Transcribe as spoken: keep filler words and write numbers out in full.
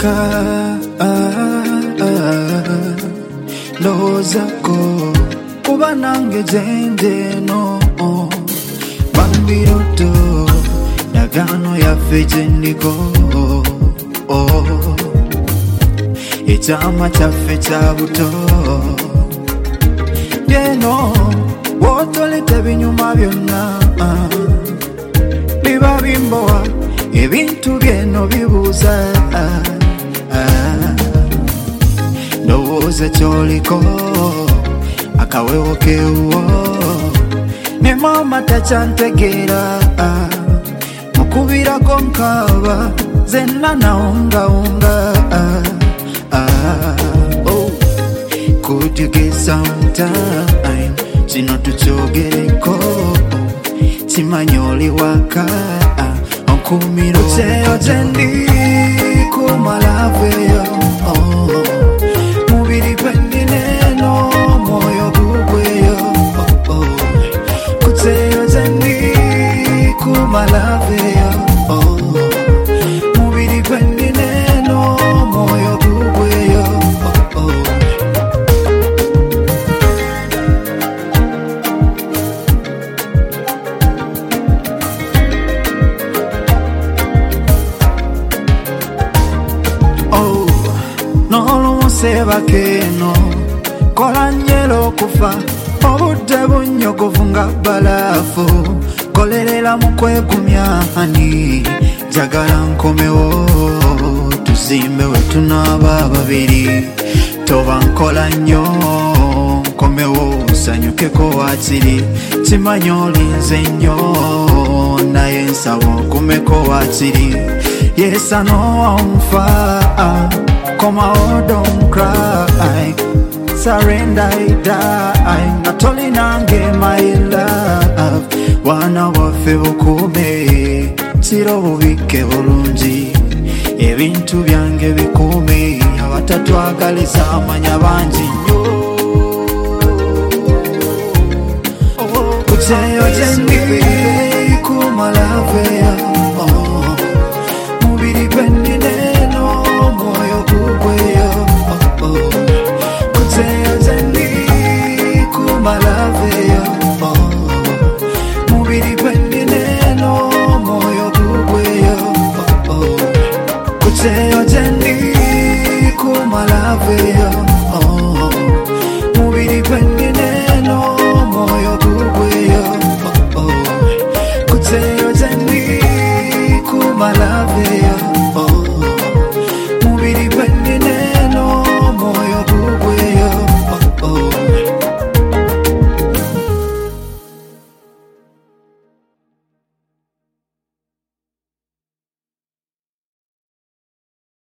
Seka lozako kuba nange jende no bambiroto nagano ya fejendiko Ichama chafe chabuto Yeno wotolete binyuma byonna biba bimboa ebintu byeno bibuuza ndowooza kyoliko akawewo keewo ne mama takyantegeera mukubirako nkaaba zenna nawungaunga oh, could you get some time kino tukyogereko kimanyoli waka onkumiro kyeyo gyendi kumalaveyo mubiri gwendineno mwoyo gugweyo kutseyo gyendi kumalaveyo mubiri gwendineno mwoyo gugweyo Seba keno kola nyelo kufa obudde bunyogovu nga balafu kolerera mukwegumya ani jagala nkomewo tuzimbe wetunaba babiri toba nkola nnyo nkomewo nsanyukeko wakiri kimanyi olinze nnyo naye nsaba nkumeko wakiri yes I know I'm far Come out, don't cry. Surrender, I die. Not only nange my love. Wana wafe bukume. Tiro bubike bulungi. Ebintu byange bikume. Abatatwagaliza amanya bangi nnyo. Kutseyo gyendi kumalaveyo. Mubiri gwendineno mwoyo gugweyo kutseyo gyendi kumalaveyo mubiri gwendineno mwoyo gugweyo kutseyo gyendi kumalaveyo